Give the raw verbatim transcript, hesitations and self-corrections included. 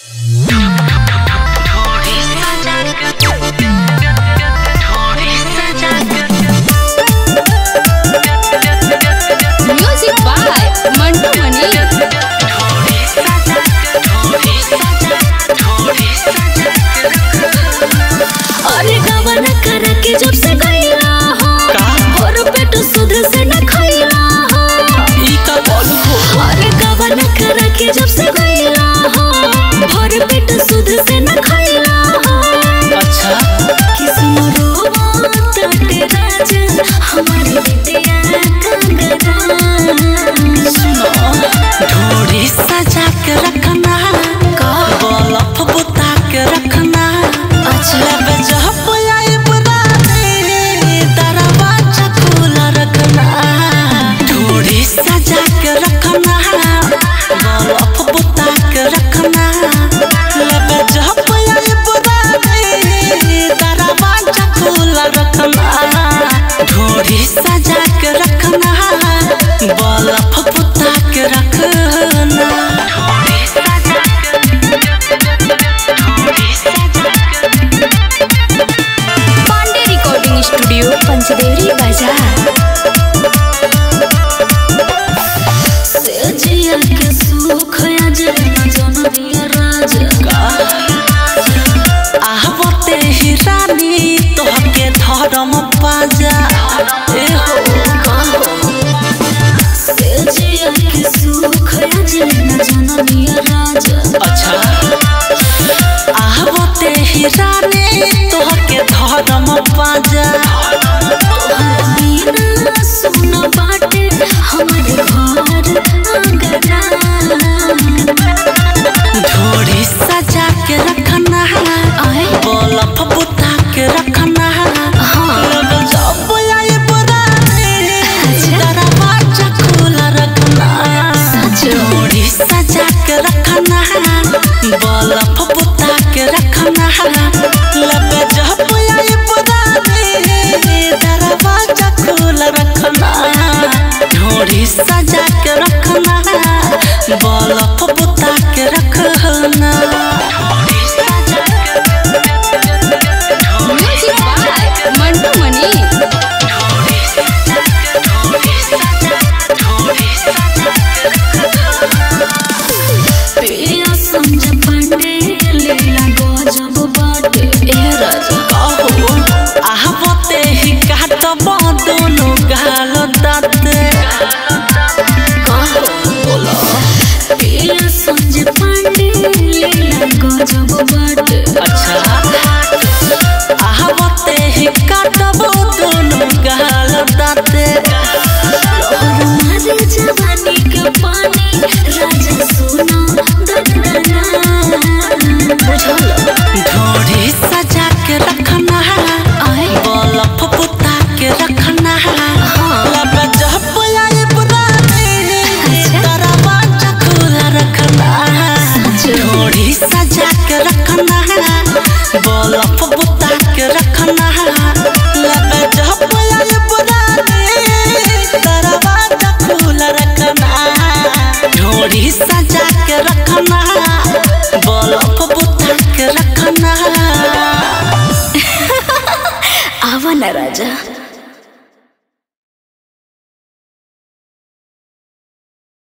जब से गईला हो और पेट सुध से न खइला हो ई का बोलू हो अरे गवन करा के जब से गईला हो और पेट सुध से न खइला हो अच्छा किस्म रोता ते राजा हमारी बिटिया कंगना सुनो ढोरी सजा के रखना का बलफ बुता के रखना अच्छा लबे जब सजा के रखना बलफ बुता के रखना लबे जब आए बुरानी दरवाजा खुला रखना ढोरी सजा के रखना बलफ बुता के रखना पांडे रिकॉर्डिंग स्टूडियो पंचदेवरी बाजार आहबते ही रानी तोहके धर्म पाजा ए हो से जिया के सुख अजन जननिया राजा अच्छा आहबते ही रानी तोहके धर्म पाजा बिना सुन बाटे हमारे घर आंगना ढोरी सजा के रखना बलफ बुता के रखना जब आए बुरानी दरवाजा खुला रखना ढोरी सजा के रखना बलफ बुता के रखना लबे जब आए बुरानी दरवाजा खुला रखना ढोरी सजा के रखना बलफ बुता के रखना मंटू मनी पिया समझ पंडे लीला गजब बाटे ए राजा कहो आहबते ही काटब दोनों गाल दाते कहो बोलो पिया समझ पंडे लीला गजब बाटे अच्छा आहबते ही काटब दोनों गाल दाते और मारे जवानी के पानी राजा सुनो दरदना बुझल ढोरी सजा के रखना बलफ बुता के रखना लबे जब आए बुरानी दरवाजा खुला रखना ढोरी सजा के रखना बलफ बुता के रखना लबे जब आए बुरानी दरवाजा खुला रखना ढोरी सजा के रखना